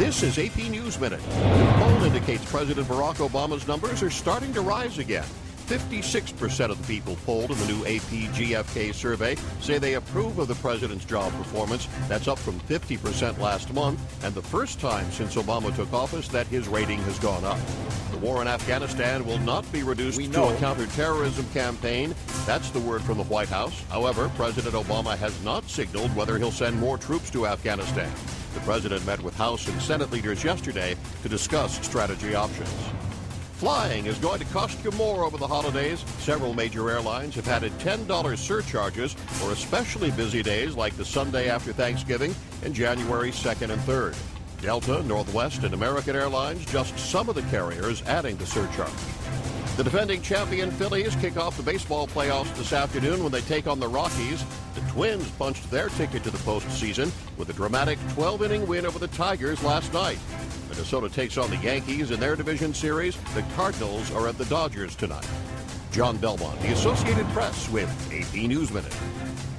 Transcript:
This is AP News Minute. The poll indicates President Barack Obama's numbers are starting to rise again. 56% of the people polled in the new AP GFK survey say they approve of the president's job performance. That's up from 50% last month, and the first time since Obama took office that his rating has gone up. The war in Afghanistan will not be reduced to a counterterrorism campaign. That's the word from the White House. However, President Obama has not signaled whether he'll send more troops to Afghanistan. The president met with House and Senate leaders yesterday to discuss strategy options. Flying is going to cost you more over the holidays. Several major airlines have added $10 surcharges for especially busy days like the Sunday after Thanksgiving and January 2nd and 3rd. Delta, Northwest, and American Airlines, just some of the carriers adding the surcharge. The defending champion Phillies kick off the baseball playoffs this afternoon when they take on the Rockies. The Twins punched their ticket to the postseason with a dramatic 12-inning win over the Tigers last night. Minnesota takes on the Yankees in their division series. The Cardinals are at the Dodgers tonight. John Belmont, The Associated Press with AP News Minute.